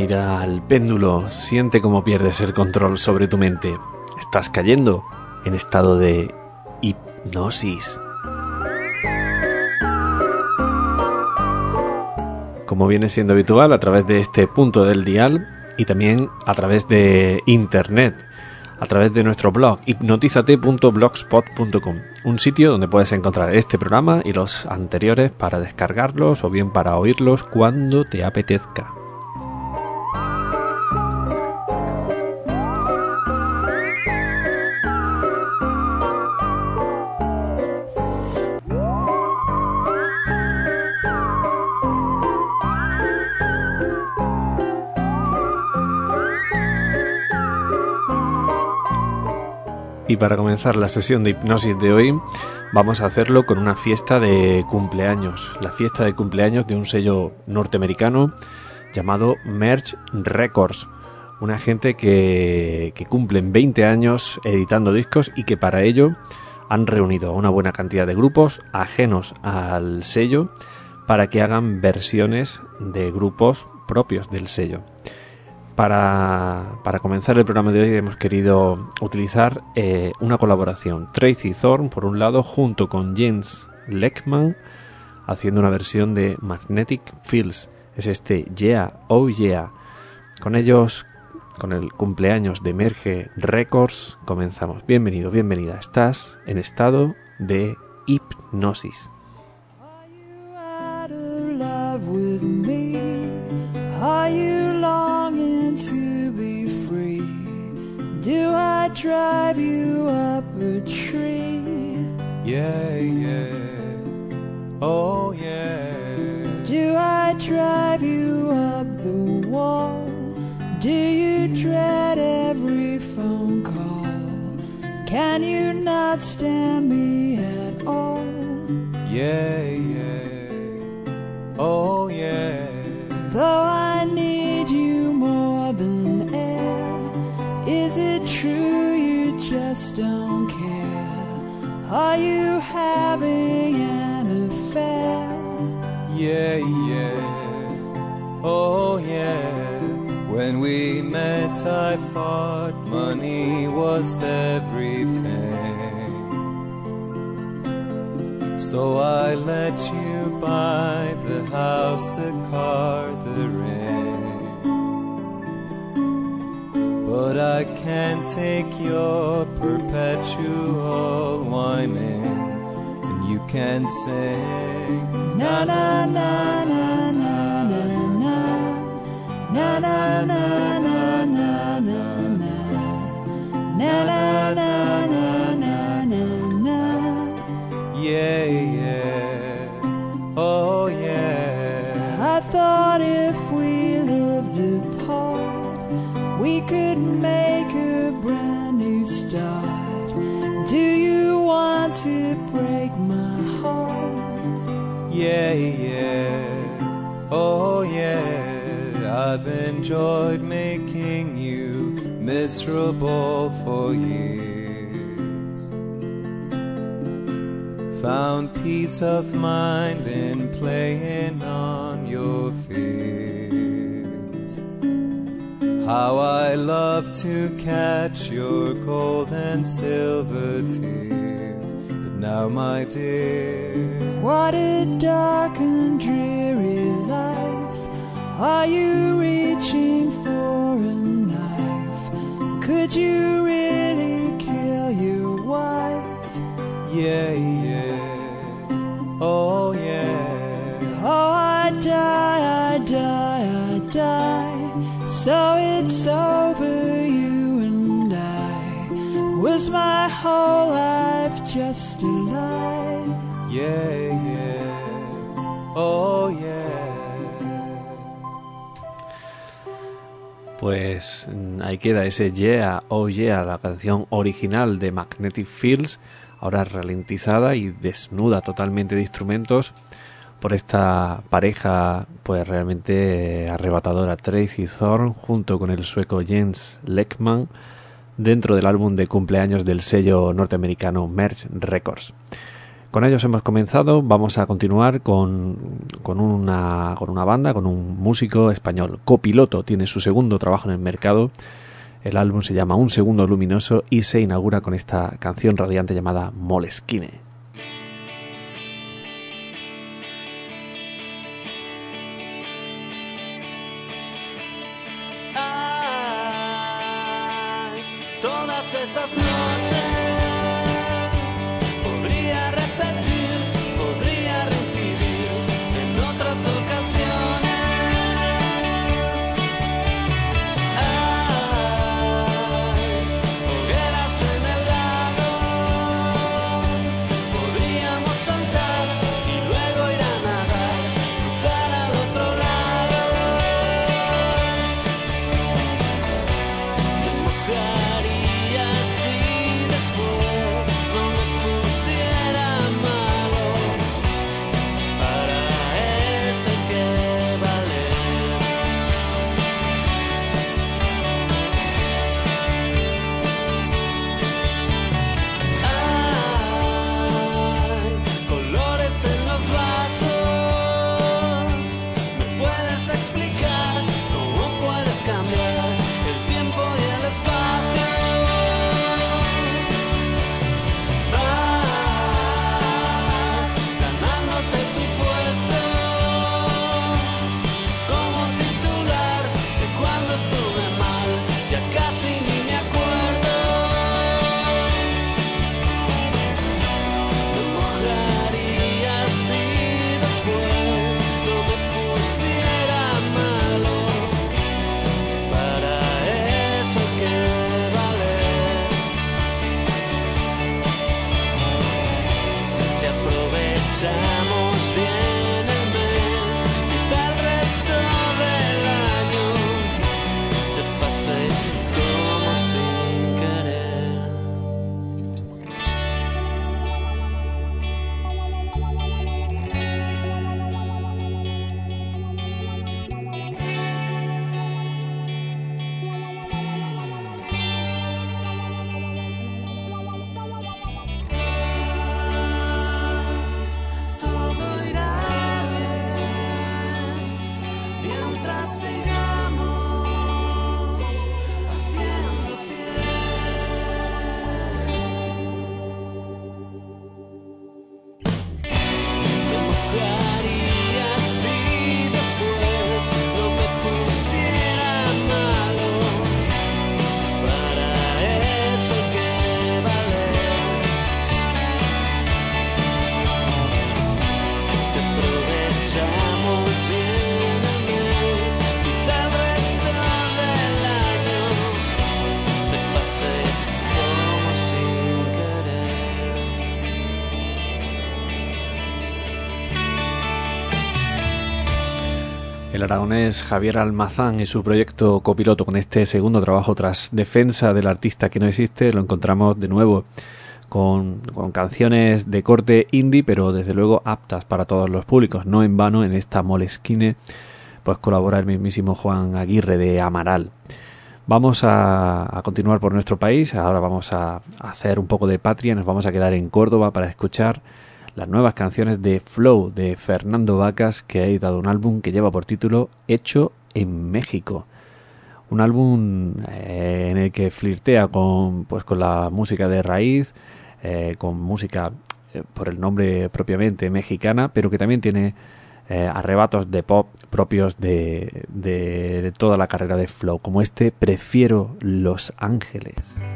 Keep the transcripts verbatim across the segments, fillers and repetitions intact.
mira al péndulo, siente cómo pierdes el control sobre tu mente. Estás cayendo en estado de hipnosis. Como viene siendo habitual, a través de este punto del dial y también a través de internet, a través de nuestro blog hipnotizate punto blogspot punto com, un sitio donde puedes encontrar este programa y los anteriores para descargarlos o bien para oírlos cuando te apetezca. Y para comenzar la sesión de hipnosis de hoy, vamos a hacerlo con una fiesta de cumpleaños. La fiesta de cumpleaños de un sello norteamericano llamado Merge Records. Una gente que, que cumplen veinte años editando discos y que para ello han reunido a una buena cantidad de grupos ajenos al sello para que hagan versiones de grupos propios del sello. Para, para comenzar el programa de hoy hemos querido utilizar eh, una colaboración. Tracey Thorn, por un lado, junto con Jens Lekman, haciendo una versión de Magnetic Fields. Es este Yeah, Oh Yeah. Con ellos, con el cumpleaños de Merge Records, comenzamos. Bienvenido, bienvenida. Estás en estado de hipnosis. Are you out of love with me? Are you longing to be free? Do I drive you up a tree? Yeah, yeah, oh yeah. Do I drive you up the wall? Do you dread every phone call? Can you not stand me at all? Yeah, yeah, oh yeah. Though I need you more than air, is it true you just don't care? Are you having an affair? Yeah, yeah, oh yeah. When we met I thought money was everything, so I let you buy the house, the car, the ring. But I can't take your perpetual whining, and you can't sing na na na na na na na na na na na na na na na na na na. Yeah, yeah, oh yeah. I thought if we lived apart, we could make a brand new start. Do you want to break my heart? Yeah, yeah, oh yeah. I've enjoyed making you miserable for years. Found peace of mind in playing on your fears. How I love to catch your gold and silver tears. But now, my dear, what a dark and dreary life. Are you reaching for a knife? Could you really kill your wife? Yeah, yeah, oh yeah. Oh, I die, I die, I die. So it's over, you and I. Was my whole life just a lie? Yeah, yeah, oh yeah. Pues ahí queda ese Yeah, Oh Yeah, la canción original de Magnetic Fields, ahora ralentizada y desnuda totalmente de instrumentos por esta pareja pues realmente arrebatadora, Tracey Thorn junto con el sueco Jens Lekman, dentro del álbum de cumpleaños del sello norteamericano Merge Records. Con ellos hemos comenzado, vamos a continuar con, con, una, con una banda, con un músico español. Copiloto tiene su segundo trabajo en el mercado. El álbum se llama Un Segundo Luminoso y se inaugura con esta canción radiante llamada Moleskine. Ay, todas esas noches podría repetir, podría reincidir en otras ocasiones. El aragonés Javier Almazán y su proyecto Copiloto, con este segundo trabajo tras Defensa del artista que no existe, lo encontramos de nuevo con, con canciones de corte indie, pero desde luego aptas para todos los públicos. No en vano en esta Moleskine pues colabora el mismísimo Juan Aguirre de Amaral. Vamos a, a continuar por nuestro país. Ahora vamos a hacer un poco de patria. Nos vamos a quedar en Córdoba para escuchar las nuevas canciones de Flow de Fernando Vacas, que ha editado un álbum que lleva por título Hecho en México. Un álbum eh, en el que flirtea con, pues, con la música de raíz, eh, con música eh, por el nombre propiamente mexicana, pero que también tiene eh, arrebatos de pop propios de, de, de toda la carrera de Flow, como este Prefiero Los Ángeles.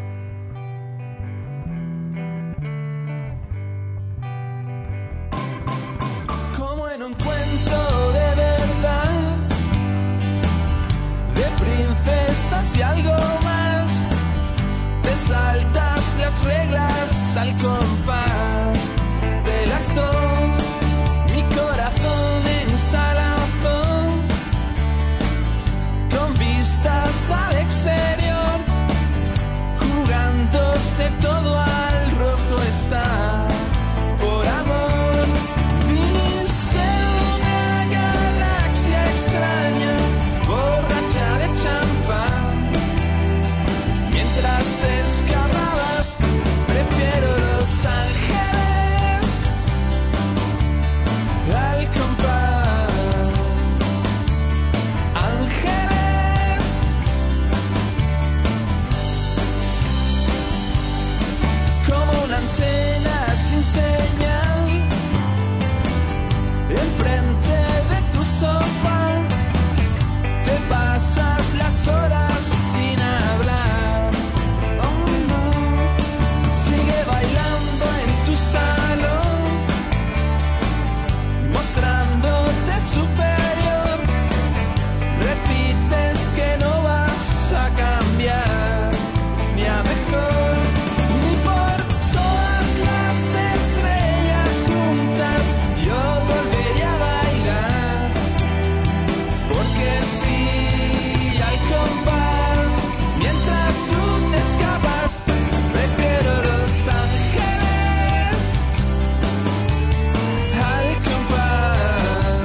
Y algo más, te saltas las reglas al compás de las dos, mi corazón en salazón, con vistas al exterior, jugándose todo al rojo está, por amor, viniste de una galaxia extraña, borracha de champán. Mientras escapabas, prefiero los escapas. Prefiero Los Ángeles al compás.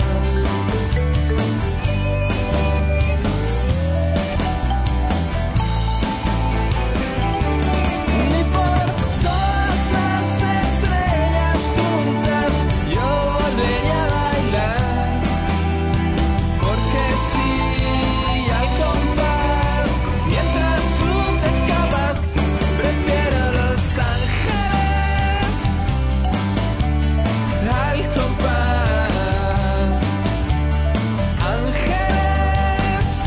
Ni por todas las estrellas juntas yo volvería a bailar, porque si al compás, mientras tú te escapas, prefiero Los Ángeles al compás. Ángeles.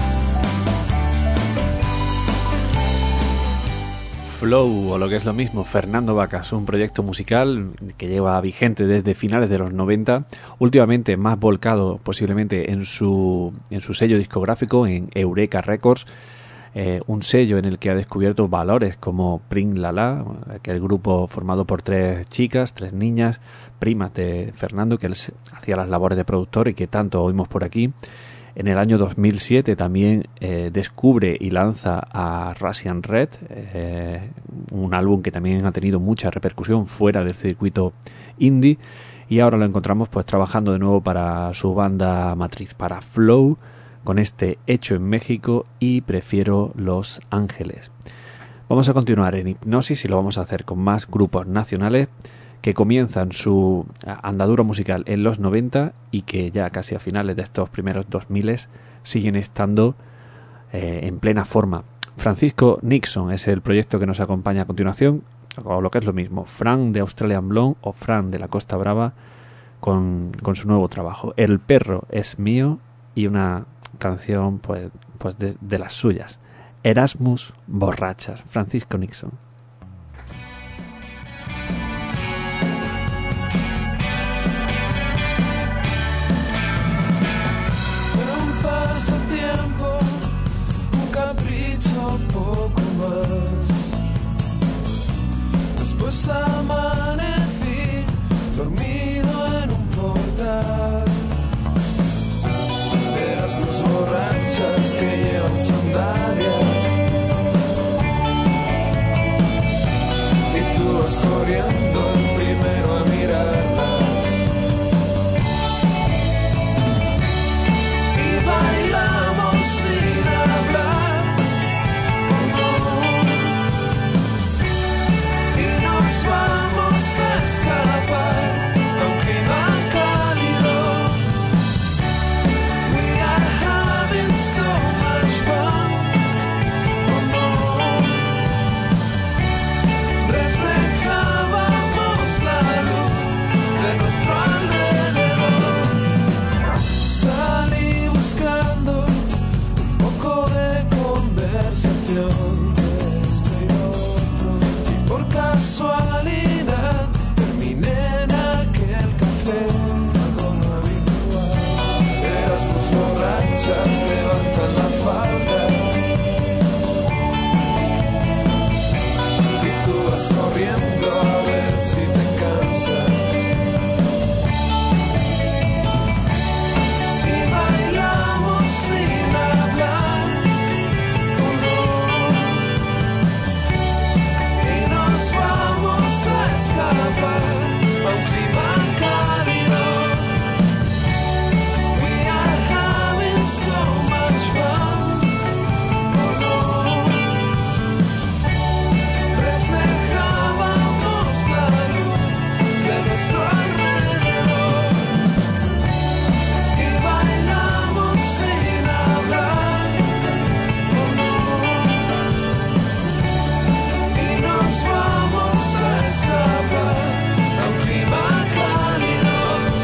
Flow, o lo que es lo mismo, Fernando Vacas, un proyecto musical que lleva vigente desde finales de los noventa, últimamente más volcado posiblemente en su, en su sello discográfico, en Eureka Records, eh, un sello en el que ha descubierto valores como Pring La La, aquel grupo formado por tres chicas, tres niñas, primas de Fernando, que él se- hacía las labores de productor y que tanto oímos por aquí. En el año dos mil siete también eh, descubre y lanza a Russian Red, eh, un álbum que también ha tenido mucha repercusión fuera del circuito indie, y ahora lo encontramos pues trabajando de nuevo para su banda matriz, para Flow, con este Hecho en México y Prefiero Los Ángeles. Vamos a continuar en Hipnosis y lo vamos a hacer con más grupos nacionales que comienzan su andadura musical en los noventa y que ya casi a finales de estos primeros dos mil siguen estando eh, en plena forma. Francisco Nixon es el proyecto que nos acompaña a continuación, o lo que es lo mismo, Fran de Australian Blonde o Fran de la Costa Brava con, con su nuevo trabajo. El perro es mío, y una canción pues, pues de, de las suyas, Erasmus Borrachas, Francisco Nixon. Fue un pasatiempo, un capricho, poco más. Después amanecí dormido en un portal. Erasmus borrachas que llevan sandalias, y tú vas corriendo primero a mirarlas. Y bailamos sin hablar, y nos vamos a escapar a un clima cálido. We are having so much fun. Oh no. Reflejábamos la luz de nuestro alrededor. Salí buscando un poco de conversación de esto y lo otro, y por casualidad terminé en aquel café, algo no habitual. Erasmus borrachas levantan la falda, y tú vas corriendo a ver si te cansas. Y bailamos sin hablar, oh no. Y nos vamos a escapar a un clima cálido. We are having so much fun, oh no. Reflejábamos la luz de nuestro alrededor, y bailamos sin hablar, oh no. Y nos vamos a escapar a un clima cálido.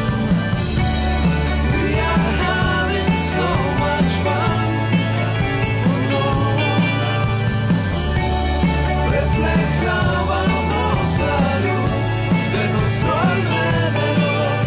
We are having so much fun, oh no. Reflejábamos la luz de nuestro alrededor.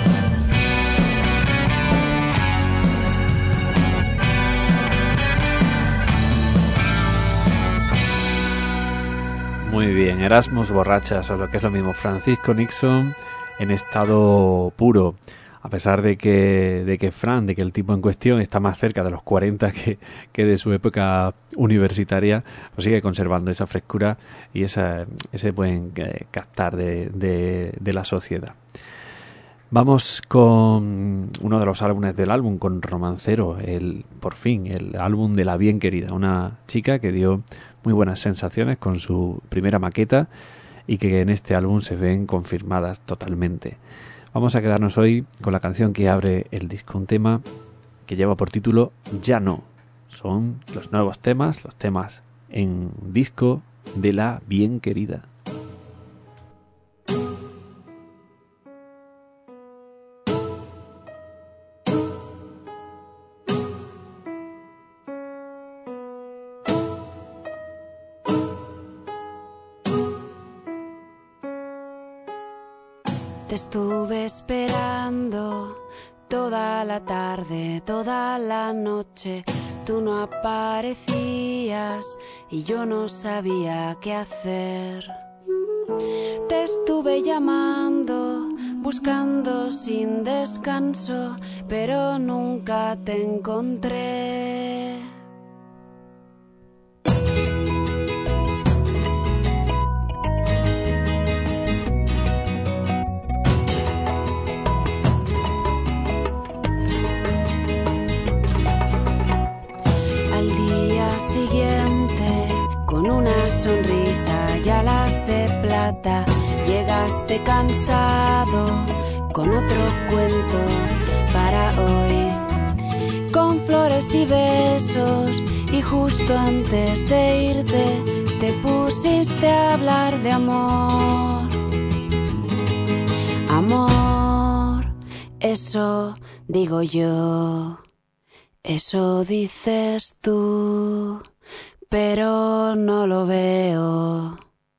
Muy bien, Erasmus Borrachas, o lo que es lo mismo, Francisco Nixon en estado puro. A pesar de que, de que Fran, de que el tipo en cuestión está más cerca de los cuarenta que, que de su época universitaria, pues sigue conservando esa frescura y esa, ese buen eh, captar de, de, de la sociedad. Vamos con uno de los álbumes del álbum, con Romancero, el por fin, el álbum de La Bien Querida, una chica que dio muy buenas sensaciones con su primera maqueta y que en este álbum se ven confirmadas totalmente. Vamos a quedarnos hoy con la canción que abre el disco, un tema que lleva por título Ya no. Son los nuevos temas, los temas en disco de La Bien Querida. Te estuve esperando toda la tarde, toda la noche. Tú no aparecías y yo no sabía qué hacer. Te estuve llamando, buscando sin descanso, pero nunca te encontré. Con una sonrisa y alas de plata, llegaste cansado con otro cuento para hoy. Con flores y besos, y justo antes de irte, te pusiste a hablar de amor. Amor, eso digo yo, eso dices tú, pero no lo veo.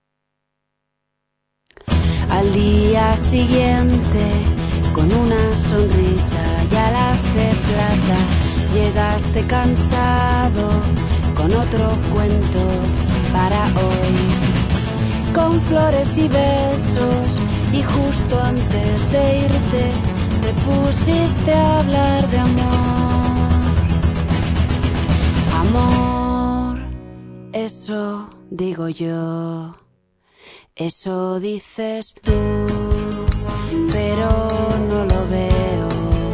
Al día siguiente, con una sonrisa y alas de plata, llegaste cansado con otro cuento para hoy. Con flores y besos, y justo antes de irte, te pusiste a hablar de amor. Amor, eso digo yo, eso dices tú, pero no lo veo.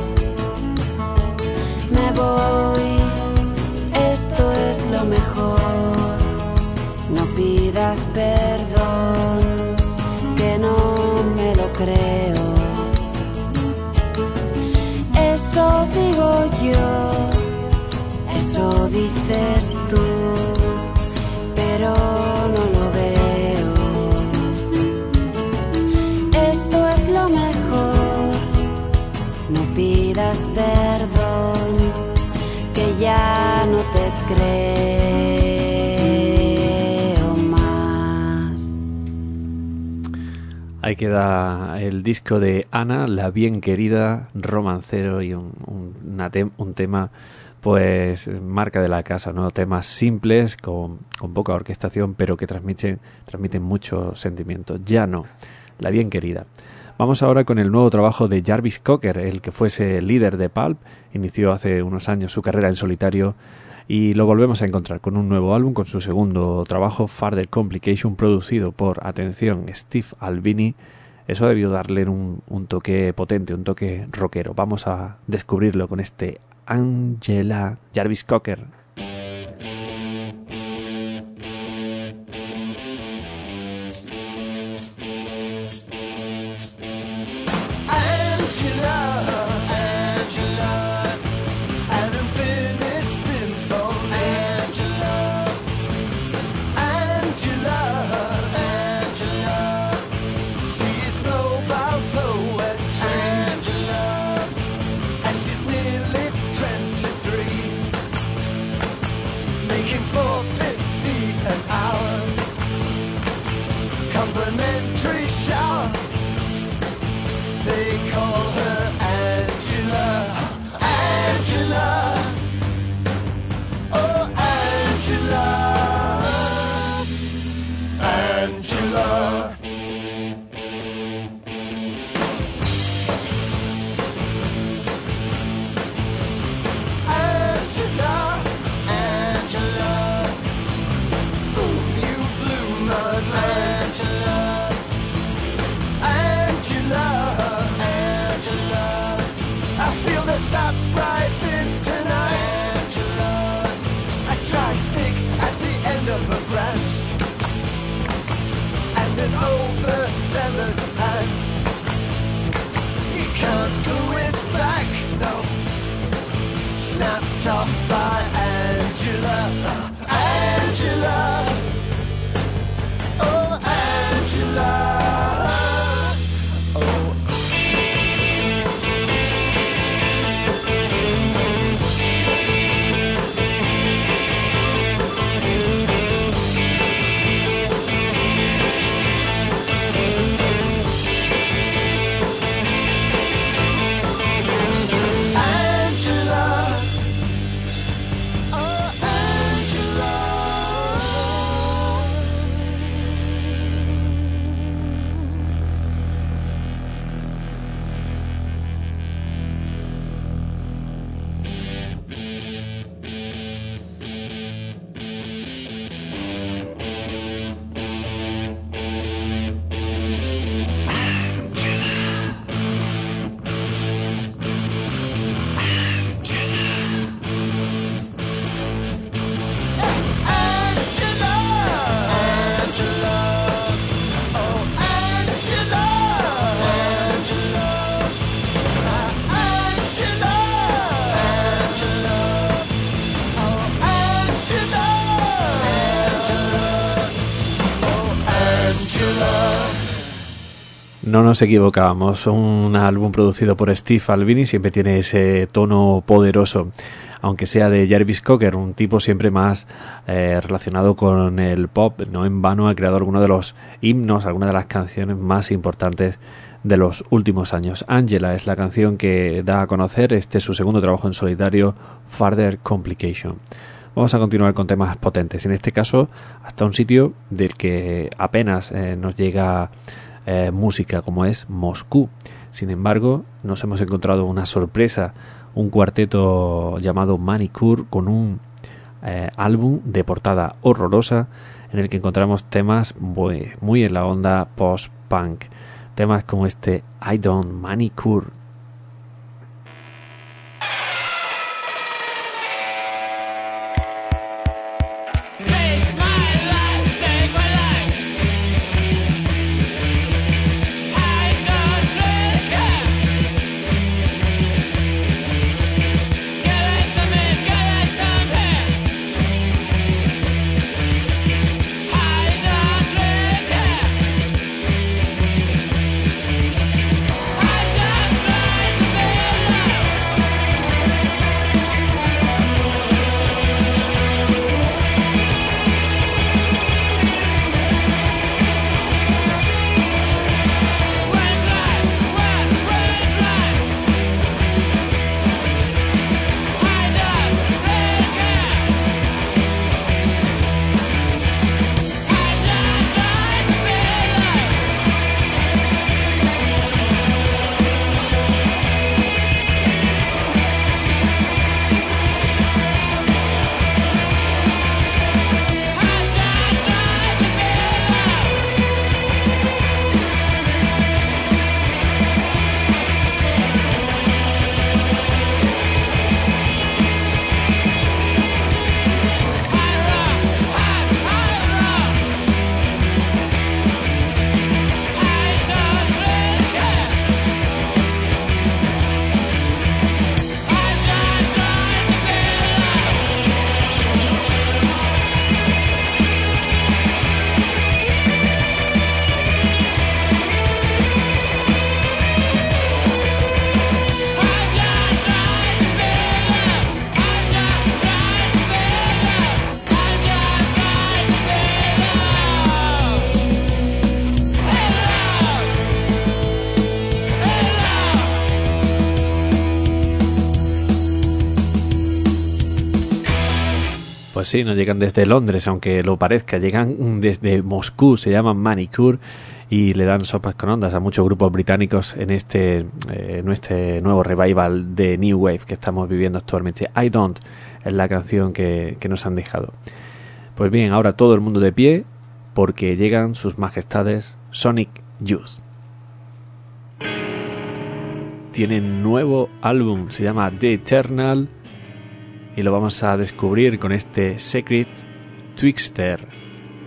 Me voy, esto es lo mejor, no pidas perdón, que no me lo creo. Eso digo yo, eso dices tú, pero no lo veo. Esto es lo mejor, no pidas perdón, que ya no te creo más. Ahí queda el disco de Ana, La Bien Querida, Romancero, y un, un, una te- un tema pues marca de la casa, ¿no? Temas simples, con, con poca orquestación, pero que transmiten, transmiten mucho sentimiento. Ya no, La Bien Querida. Vamos ahora con el nuevo trabajo de Jarvis Cocker, el que fuese líder de Pulp, inició hace unos años su carrera en solitario y lo volvemos a encontrar con un nuevo álbum, con su segundo trabajo, Further Complication, producido por, atención, Steve Albini. Eso debió darle un, un toque potente, un toque rockero. Vamos a descubrirlo con este Angela, Jarvis Cocker. stress and an overzealous hand. You can't go it back, no. Snapped off by Angela, Angela, oh Angela. No nos equivocábamos, un álbum producido por Steve Albini siempre tiene ese tono poderoso, aunque sea de Jarvis Cocker, un tipo siempre más eh, relacionado con el pop. No en vano ha creado algunos de los himnos, algunas de las canciones más importantes de los últimos años. Angela es la canción que da a conocer este su segundo trabajo en solitario, Further Complication. Vamos a continuar con temas potentes, en este caso hasta un sitio del que apenas eh, nos llega Eh, música, como es Moscú. Sin embargo, nos hemos encontrado una sorpresa, un cuarteto llamado Manicure con un eh, álbum de portada horrorosa en el que encontramos temas muy, muy en la onda post-punk, temas como este I Don't Manicure. Pues sí, nos llegan desde Londres, aunque lo parezca, llegan desde Moscú, se llaman Manicure y le dan sopas con ondas a muchos grupos británicos en este, eh, en este nuevo revival de New Wave que estamos viviendo actualmente. I Don't es la canción que, que nos han dejado. Pues bien, ahora todo el mundo de pie porque llegan sus majestades Sonic Youth. Tienen nuevo álbum, se llama The Eternal y lo vamos a descubrir con este Secret Twixter.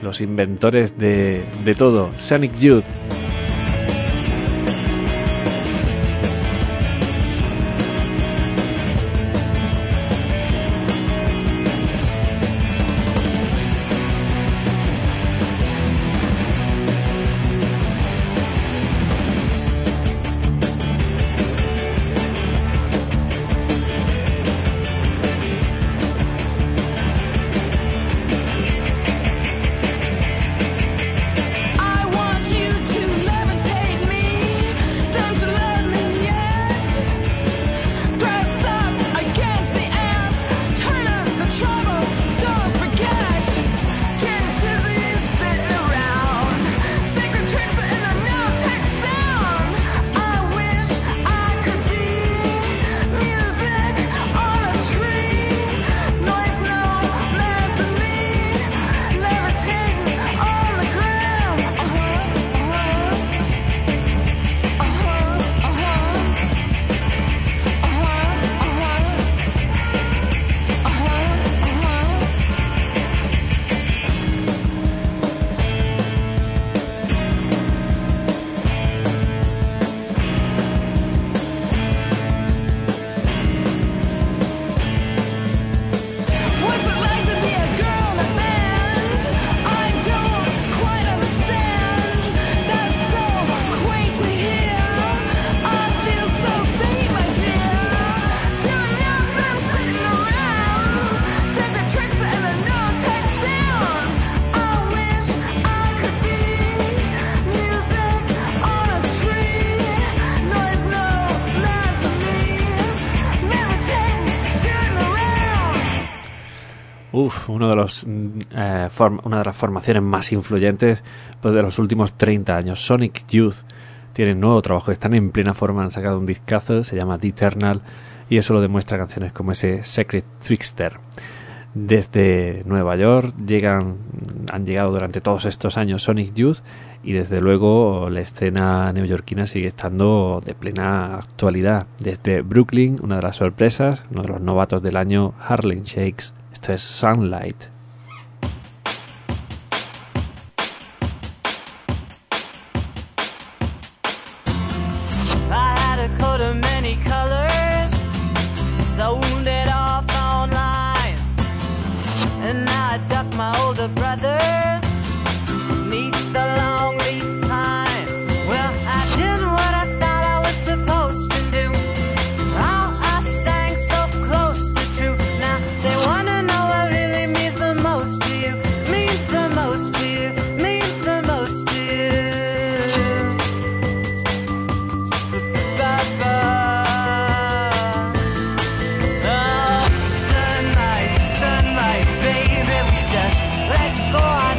los inventores de, de todo, Sonic Youth. Uf, uno de los, eh, form, una de las formaciones más influyentes pues, de los últimos treinta años. Sonic Youth tienen nuevo trabajo, están en plena forma, han sacado un discazo, se llama The Eternal, y eso lo demuestra canciones como ese Secret Trickster. Desde Nueva York llegan, han llegado durante todos estos años Sonic Youth, y desde luego la escena neoyorquina sigue estando de plena actualidad. Desde Brooklyn, una de las sorpresas, uno de los novatos del año, Harlem Shakes. Esto es Sunlight. I had a coat of many colors, sold it off online, and now I duck my older brothers neath the long leaf pine. Well, I did what I thought I was supposed to do. Oh, I sang so close to true. Now they wanna know what really means the most to you. Means the most to you. Means the most to you. Ba-ba. Oh, sunlight, sunlight, baby, we just let go.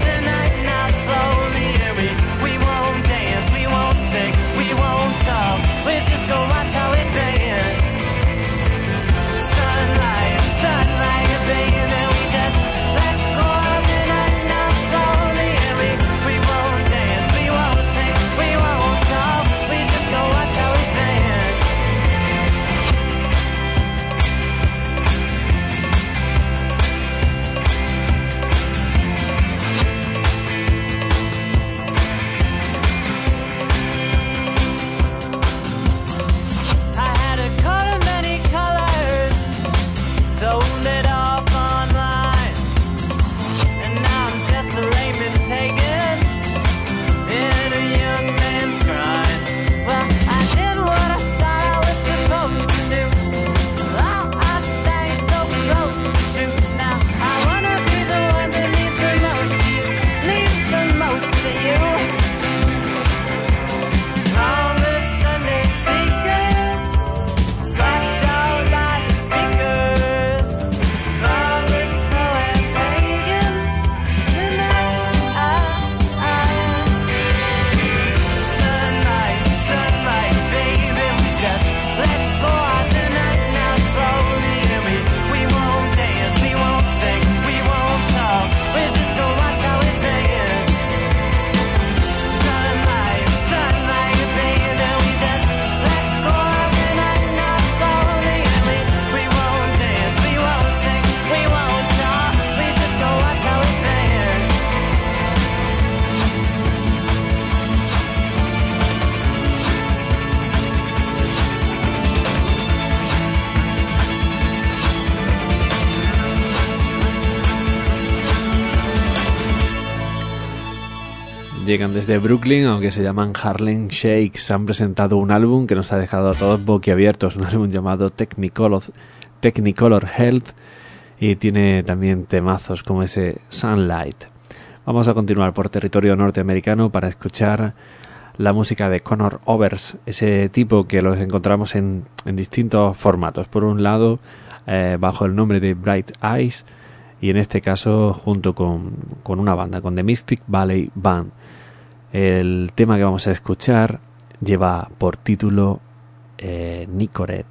llegan desde Brooklyn, aunque se llaman Harlem Shakes. Han presentado un álbum que nos ha dejado a todos boquiabiertos, un álbum llamado Technicolor, Technicolor Health, y tiene también temazos como ese Sunlight. Vamos a continuar por territorio norteamericano para escuchar la música de Conor Oberst, ese tipo que los encontramos en, en distintos formatos. Por un lado, eh, bajo el nombre de Bright Eyes, y en este caso junto con, con una banda, con The Mystic Valley Band. El tema que vamos a escuchar lleva por título eh, Nicorette.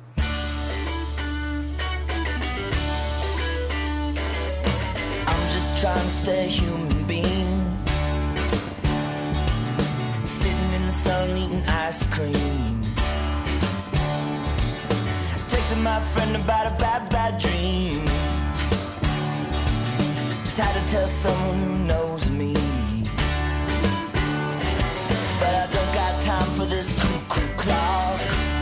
I'm just trying to stay a human being, sitting in the sun eating ice cream, texting my friend about a bad, bad dream. Had to tell someone who knows me, but I don't got time for this cuckoo clock,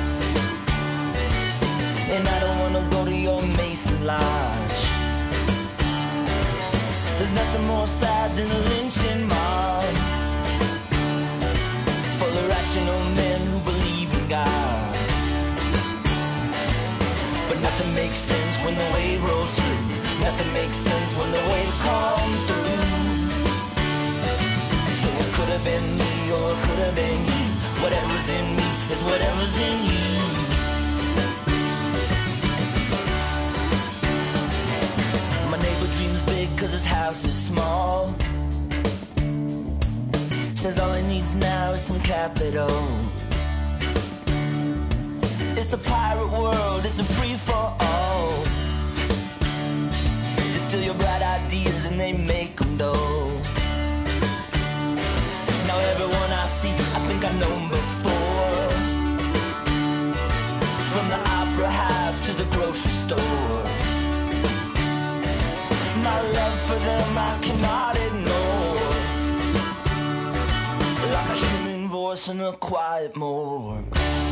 and I don't wanna go to your Mason Lodge. There's nothing more sad than a lynching mob, full of rational men who believe in God, but nothing makes sense when the wave rolls through. Nothing makes sense when the wave comes through. So it could have been me or it could have been you. Whatever's in me is whatever's in you. My neighbor dreams big cause his house is small. Says all he needs now is some capital. It's a pirate world, it's a free for all. Steal your bright ideas and they make them dull. Now everyone I see, I think I know them before. From the opera house to the grocery store. My love for them I cannot ignore. Like a human voice in a quiet morgue.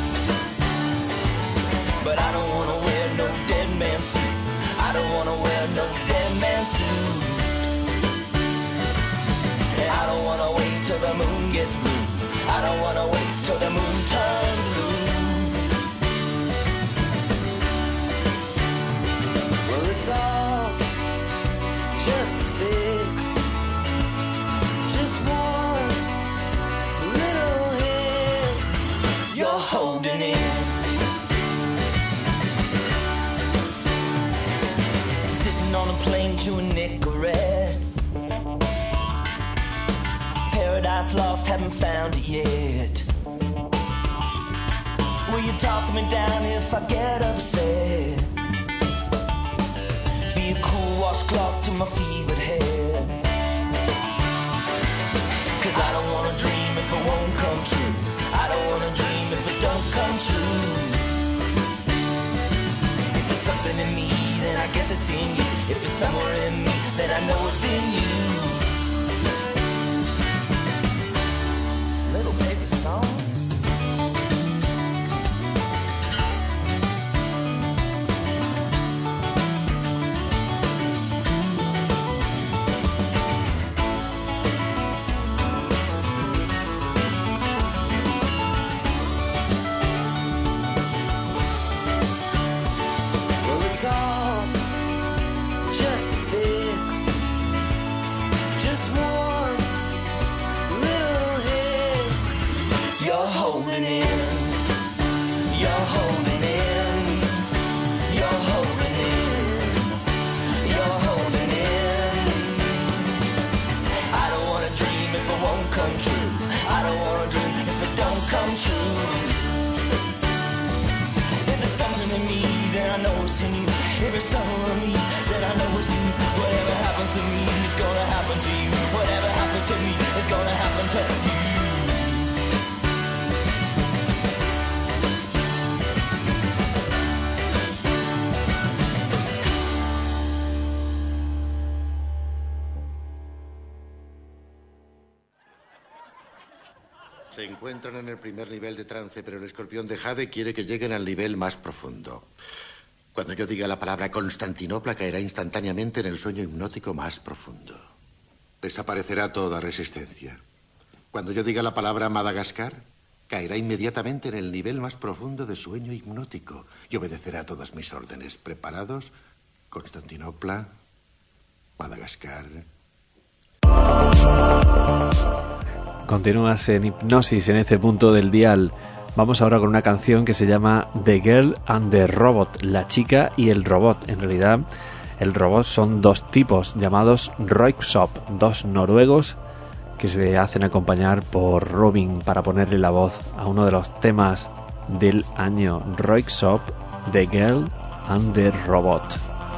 But I don't wanna wear no dead man suit. I don't wanna wear no dead man suit. I don't wanna wait till the moon gets blue. I don't wanna wait till the moon turns blue. Well, it's all just a fix. Just one little hit. You're holding in. On a plane to a Nicorette. Paradise lost, haven't found it yet. Will you talk me down if I get upset? Be a cool washcloth to my fevered head. Cause I don't wanna dream if it won't come true. I don't wanna dream if it don't come true. If there's something in me, then I guess it's in you. If it's somewhere in me, then I know it's in you. Little baby song. Well, it's all just a fix. Just one little hit. You're holding in. You're holding in. You're holding in. You're holding in. I don't wanna dream if it won't come true. I don't wanna dream if it don't come true. If there's something in me, then I know it's in you. If it's something in me, then I know it's in you. Whatever happens to me, it's gonna happen to you. Whatever happens to me, it's gonna happen to you. Se encuentran en el primer nivel de trance, pero el escorpión de Jade quiere que lleguen al nivel más profundo. Cuando yo diga la palabra Constantinopla, caerá instantáneamente en el sueño hipnótico más profundo. Desaparecerá toda resistencia. Cuando yo diga la palabra Madagascar, caerá inmediatamente en el nivel más profundo de sueño hipnótico y obedecerá todas mis órdenes. ¿Preparados? Constantinopla, Madagascar. Continúas en hipnosis en este punto del dial. Vamos ahora con una canción que se llama The Girl and the Robot, la chica y el robot. En realidad, el robot son dos tipos llamados Röyksopp, dos noruegos que se hacen acompañar por Robin para ponerle la voz a uno de los temas del año. Röyksopp, The Girl and the Robot.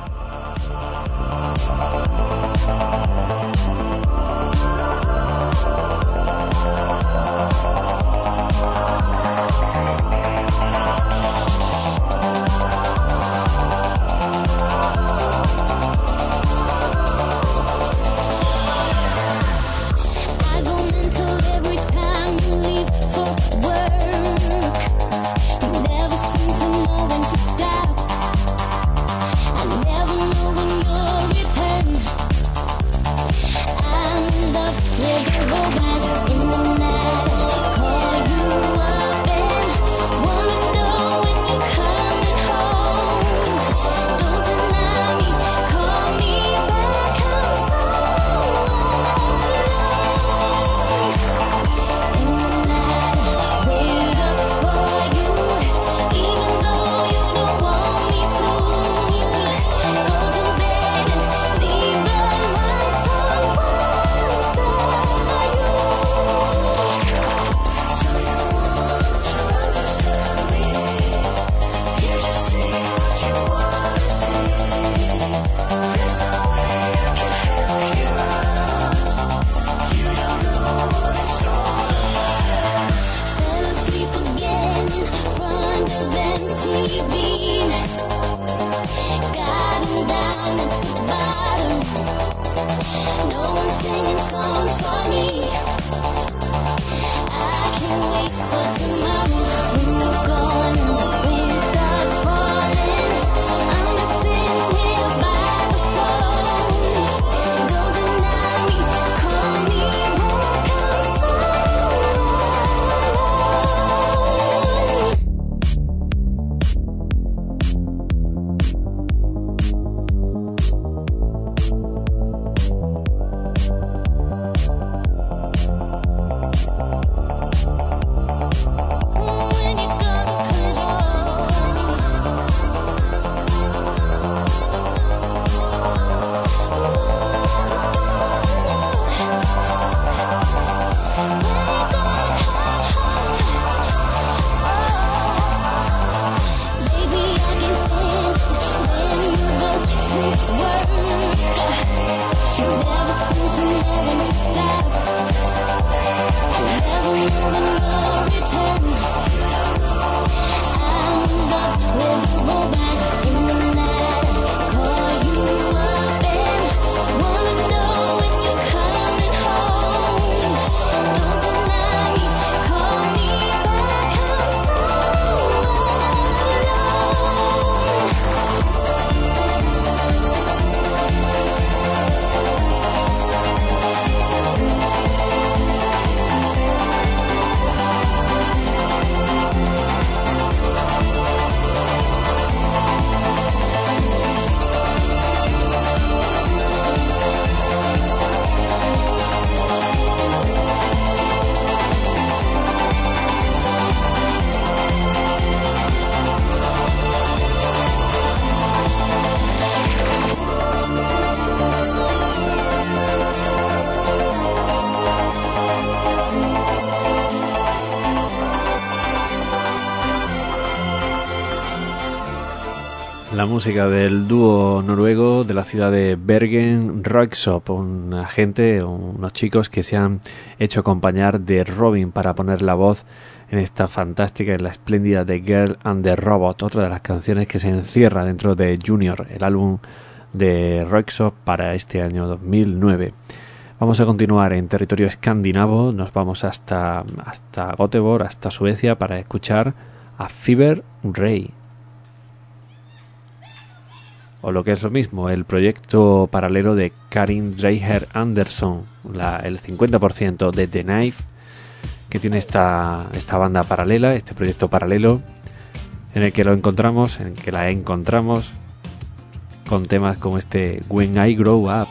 La música del dúo noruego de la ciudad de Bergen, Röyksopp, una gente, unos chicos que se han hecho acompañar de Robin para poner la voz en esta fantástica y la espléndida The Girl and the Robot, otra de las canciones que se encierra dentro de Junior, el álbum de Röyksopp para este año dos mil nueve. Vamos a continuar en territorio escandinavo, nos vamos hasta, hasta Göteborg, hasta Suecia, para escuchar a Fever Ray. O lo que es lo mismo, el proyecto paralelo de Karin Dreijer Andersson, la, el cincuenta por ciento de The Knife, que tiene esta, esta banda paralela, este proyecto paralelo, en el que lo encontramos, en el que la encontramos con temas como este When I Grow Up.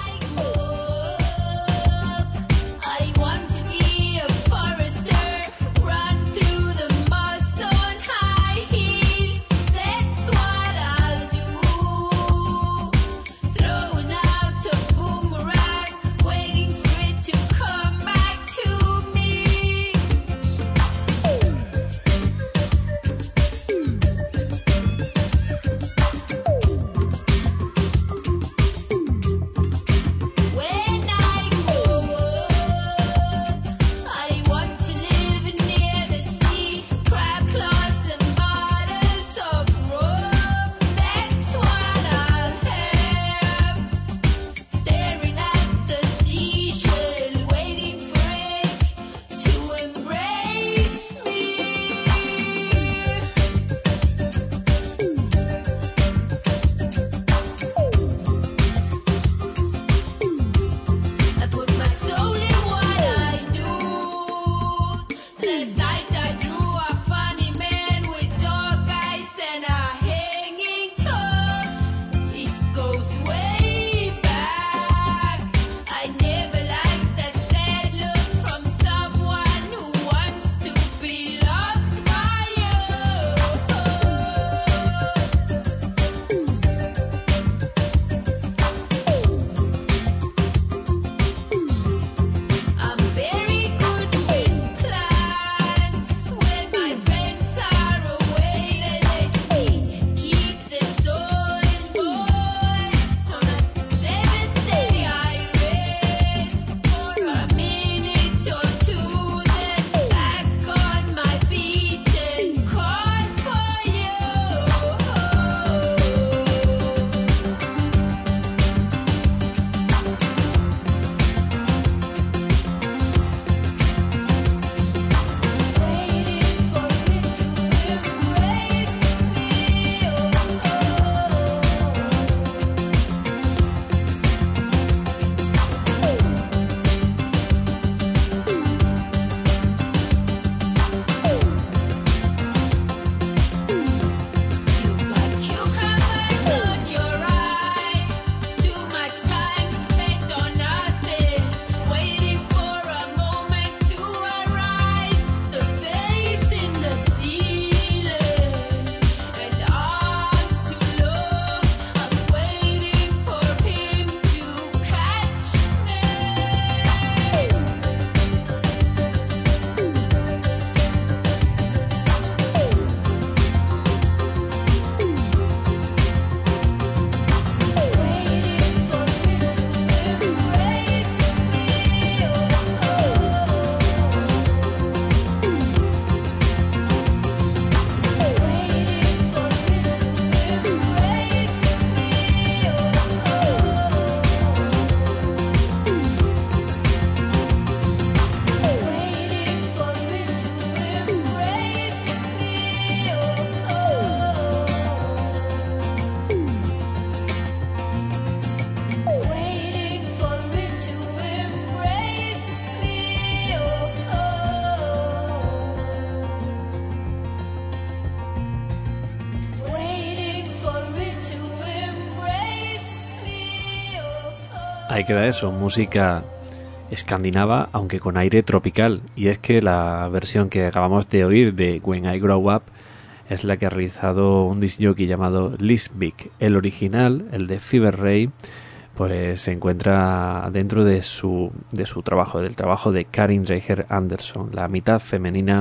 Ahí queda eso, música escandinava, aunque con aire tropical. Y es que la versión que acabamos de oír de When I Grow Up es la que ha realizado un disc jockey llamado Lisbik. El original, el de Fever Ray, pues se encuentra dentro de su, de su trabajo, del trabajo de Karin Reicher Anderson, la mitad femenina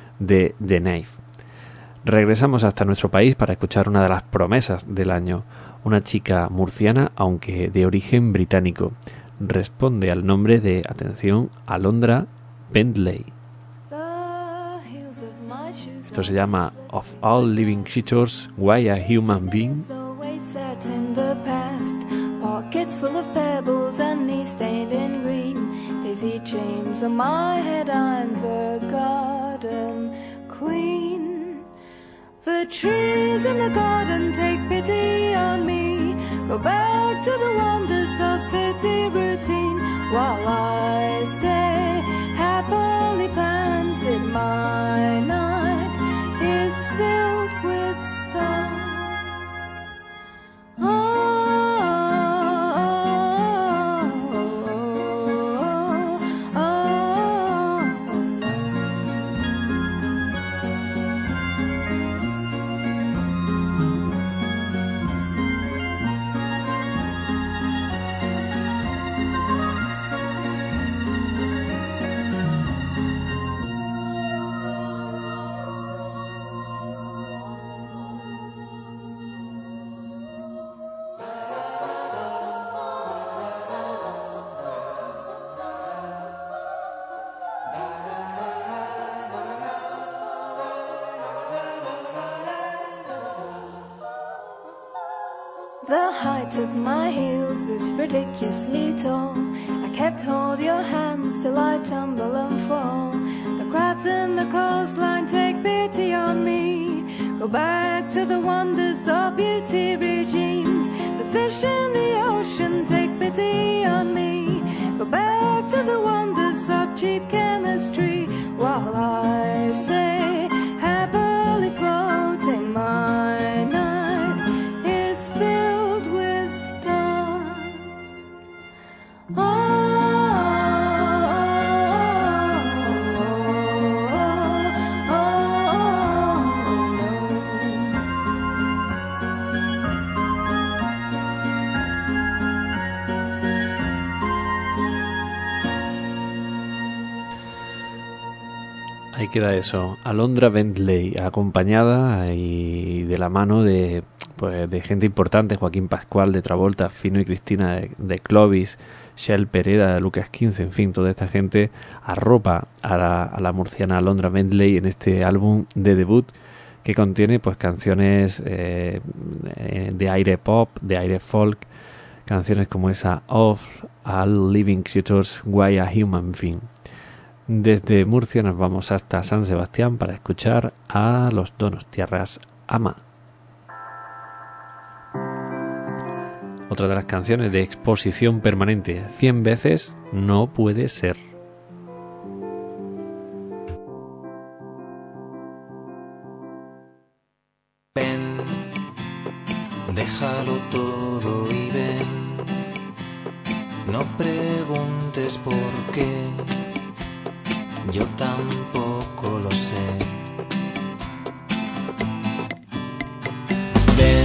de The Knife. Regresamos hasta nuestro país para escuchar una de las promesas del año, una chica murciana, aunque de origen británico. Responde al nombre de, atención, Alondra Bentley. Esto se llama Of All Living Creatures, Why a Human Being. Pockets full of pebbles and knees stained in green. Daisy chains on my head, I'm the garden queen. The trees in the garden take pity on me. Go back to the wonders of city routine while I stay happily planted took my heels this ridiculously tall. I kept hold your hands till I tumble and fall. The crabs in the coastline take pity on me. Go back to the wonders of beauty regimes. The fish in the ocean take pity on me. Go back to the wonders of cheap chemistry. While I stay happily floating, my night is filled with stars. Oh, Ahí queda eso, Alondra Bentley, acompañada y de la mano de, pues, de gente importante, Joaquín Pascual de Travolta, Fino y Cristina de, de Clovis, Shell Pereira de Lucas quince, en fin, toda esta gente arropa a la, a la murciana Alondra Bentley en este álbum de debut que contiene pues canciones eh, de aire pop, de aire folk, canciones como esa Of All Living Creatures, Why a Human Being. Desde Murcia nos vamos hasta San Sebastián para escuchar a los Donostiarras Ama. Otra de las canciones de exposición permanente, cien veces no puede ser. Ven, déjalo todo y ven, no preguntes por qué. Yo tampoco lo sé. Ven,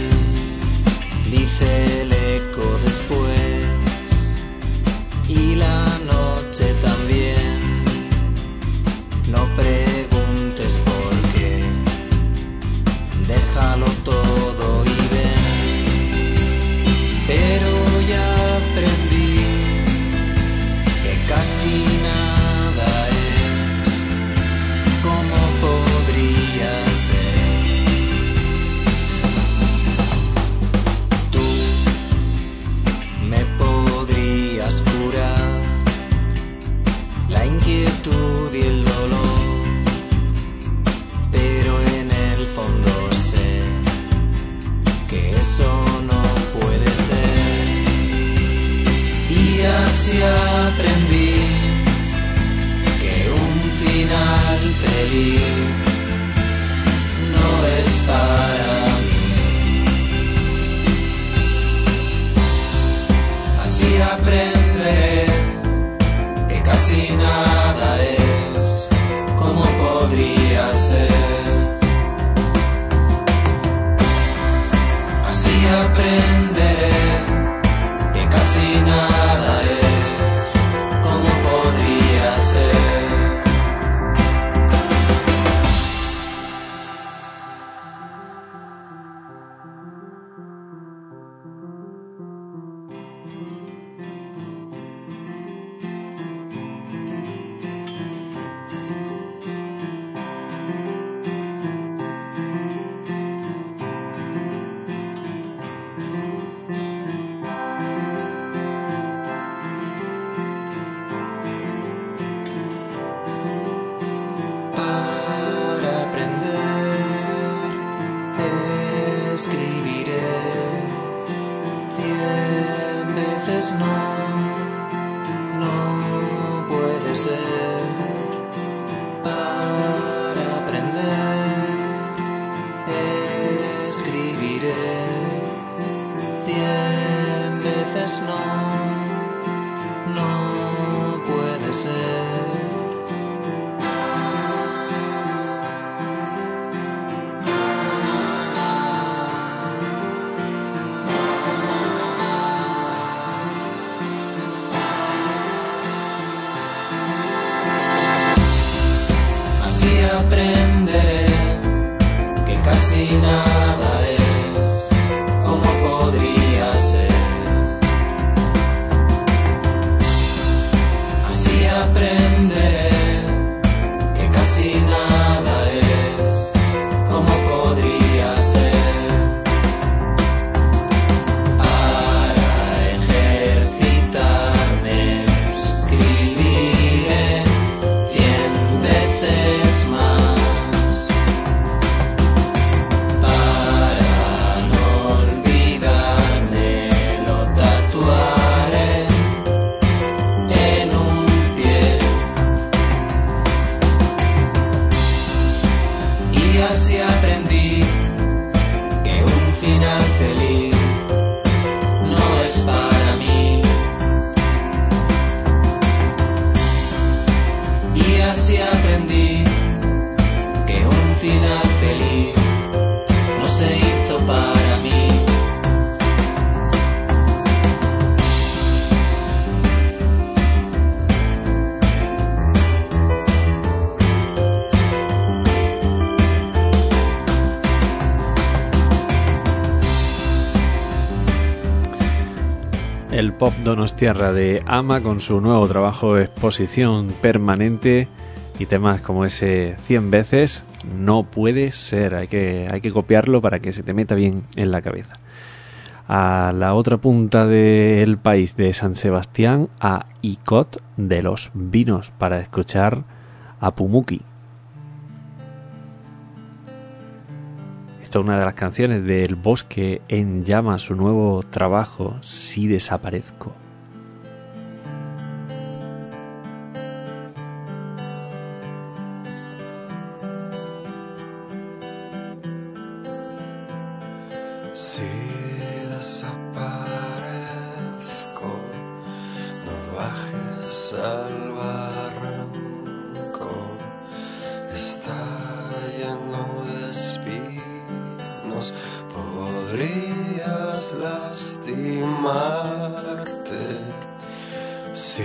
dice el eco después, y la noche también. No preguntes por qué. Déjalo todo y ven. Pero ya aprendí que casi nada inquietud y el dolor, pero en el fondo sé que eso no puede ser. Y así aprendí que un final feliz no es para mí. Así aprenderé que casi nada es como podría ser. Así aprenderé que casi nada es como podría ser. Aprenderé que casi nada es como podría ser. Así aprenderé el pop donostiarra de Ama con su nuevo trabajo Exposición Permanente y temas como ese cien veces no puede ser, hay que, hay que copiarlo para que se te meta bien en la cabeza. A la otra punta del país de San Sebastián, a Icot de los Vinos, para escuchar a Pumuki. Esta es una de las canciones del Bosque en Llamas, su nuevo trabajo, Si Desaparezco. Si desaparezco, no bajes al barranco, está lleno de espinos, podrías lastimarte. Si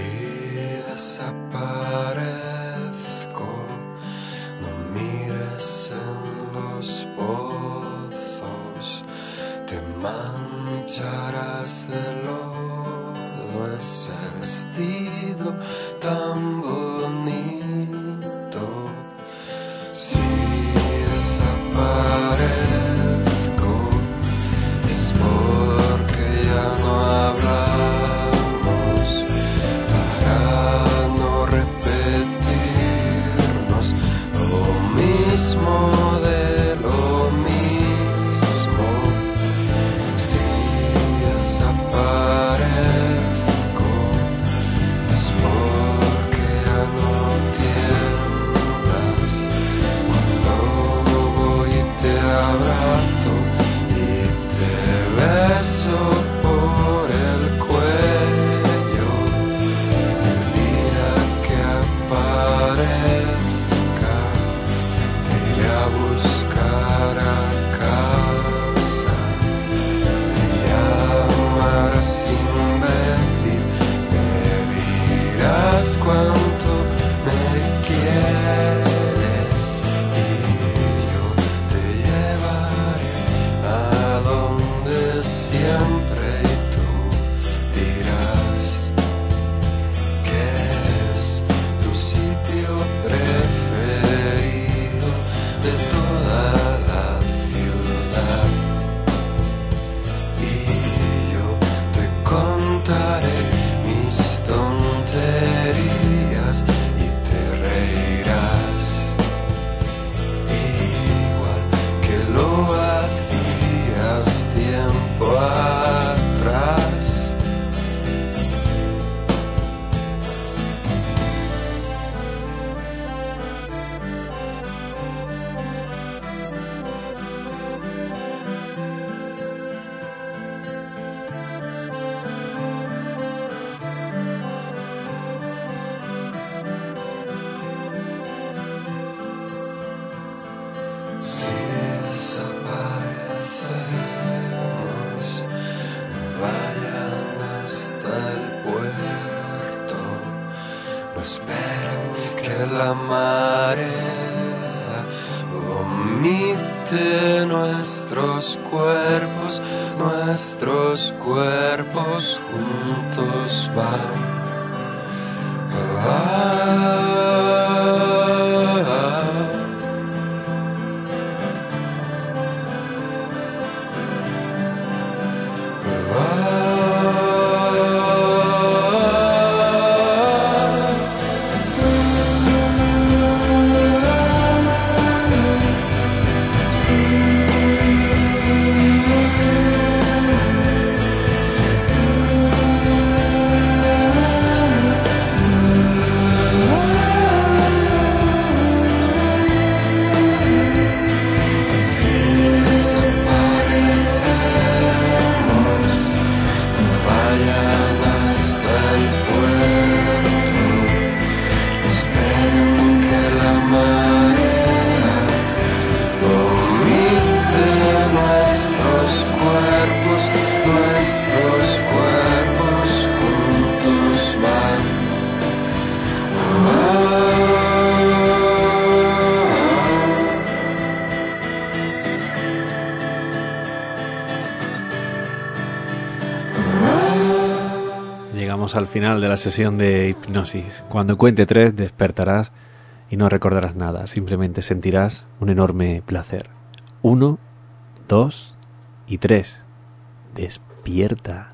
desaparezco, no mires en los pozos, te mancharás de lodo ese vestido tan bonito. Si desaparezco es porque ya no hablamos, para no repetirnos lo mismo de lo mismo. Si desaparezco es porque ya no tiemblas cuando voy y te abrazo y te beso por el cuello. El día que aparezca te iré a buscar a casa. Me llamarás imbécil, me dirás cuánto me quieres y yo te llevaré a donde siempre y tú dirás que es tu sitio preferido de toda la ciudad. Y yo te contaré mis tonterías y te reirás, igual que lo hacías tiempo atrás. Si desaparecemos, no vayan hasta el puerto, no esperen que la marea vomite nuestros cuerpos, nuestros cuerpos juntos van. Ah, llegamos al final de la sesión de hipnosis. Cuando cuente tres despertarás y no recordarás nada, simplemente sentirás un enorme placer. Uno, dos y tres. Despierta.